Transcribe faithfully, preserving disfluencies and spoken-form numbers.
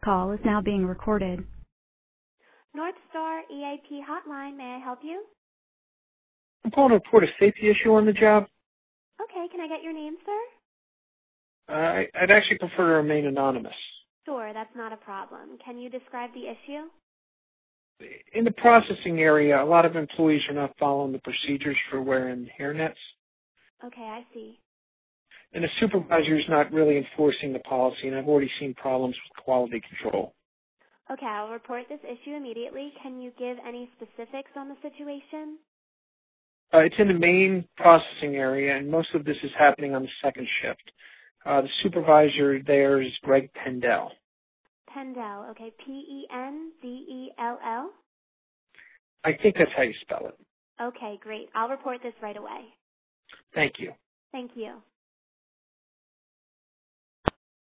call is now being recorded. North Star E A P Hotline, may I help you? I'm calling to report a safety issue on the job. Okay, can I get your name, sir? Uh, I, I'd actually prefer to remain anonymous. Sure, that's not a problem. Can you describe the issue? In the processing area, a lot of employees are not following the procedures for wearing hairnets, Okay, I see. and the supervisor is not really enforcing the policy, and I've already seen problems with quality control. Okay, I'll report this issue immediately. Can you give any specifics on the situation? Uh, it's in the main processing area, and most of this is happening on the second shift. Uh, the supervisor there is Greg Pendell. Pendell, okay, P E N D E L L? I think that's how you spell it. Okay, great. I'll report this right away. Thank you. Thank you.